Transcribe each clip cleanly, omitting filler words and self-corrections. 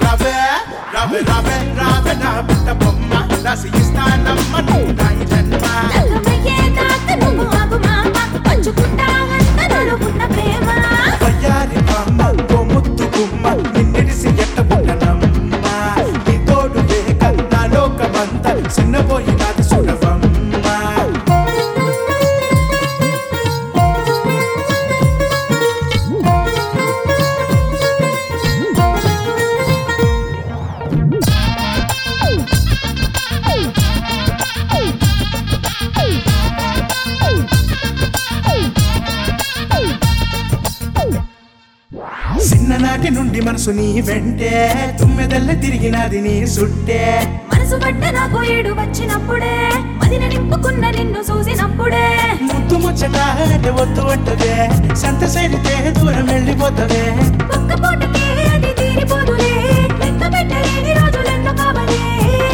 రవే రవే రవే రవే నా పుట్ట బొమ్మ రాసి ఇస్తానమ్మ నువ్వు నా జన్మ వయ్యారి బామ్మ ఓ ముద్దు గుమ్మ నిన్నిడిసి ఎట్ట పుట్టనమ్మ నీ తోడు లేక నా లోకమంతా చిన్నపోయి నాది చూడవమ్మ చిన్ననాటి నుండి మనసు నీ వెంటే తుమ్మెదల్ల తిరిగినది నీ సుట్టే మనసు పడ్డ నాకు ఏడు వచ్చినప్పుడే మదిన నింపుకున్న నిన్ను చూసినప్పుడే ముద్దు ముచ్చట అంటే వద్దు అంటదే సంత సైడితే దూరం వెళ్ళిపోతదే ఒక్క పూటకే అది తీరిపోదులే లెక్క పెట్టలేని రోజులెన్నో కావలే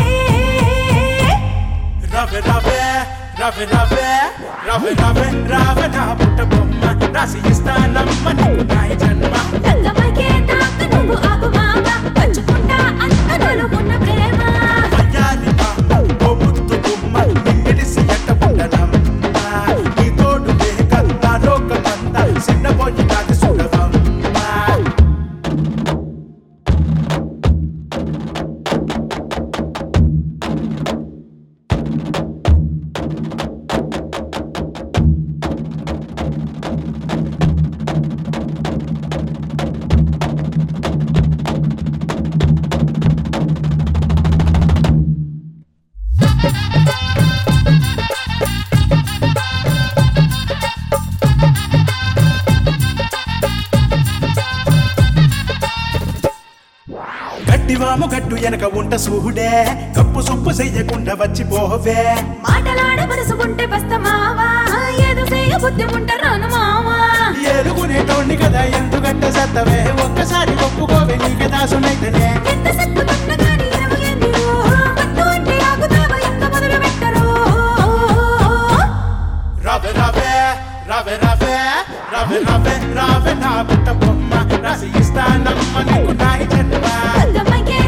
రవే రవే రవే రవే రవే రవే రవే నా పుట్ట బొమ్మ రాసి ఇస్తానమ్మ నువ్వు నా జన్మ రంగమైకే తాక నువ్వు ఆగు మామ పంచుకుంటా అంత నలుగున్న ప్రేమ వయ్యారి బామ్మ ఓ ముద్దు గుమ్మ నిన్నిడిసి ఎట్ట పుట్టనమ్మ నీ తోడు లేక నా లోకమంతా చిన్నపోయి నాది చూడవమ్మ గట్టివాము గట్టు వెనక ఉంట సూడే కప్పు సుప్పు చెయ్యకుండా వచ్చి పోవే మాటలాడ మనసుకుంటే బస్త మావా ఏదో చేయ బుద్ధి ఉంట రాను మావా ఏలుగునేటోణ్ణి కదా ఎందుకంట సత్తవే ఒక్కసారి ఒప్పుకోవే నీకే దాసునైతేనే ఎంత సత్తుకున్న గాని ఎరగలేనిరో పట్టు అంటే ఆగుతావా ఎంత మొదలు పెట్టరో రవే రవే రవే రవే రవే రవే రవే నా పుట్ట బొమ్మ రాసి ఇస్తానమ్మ నీకు నా జన్మ రంగమైకే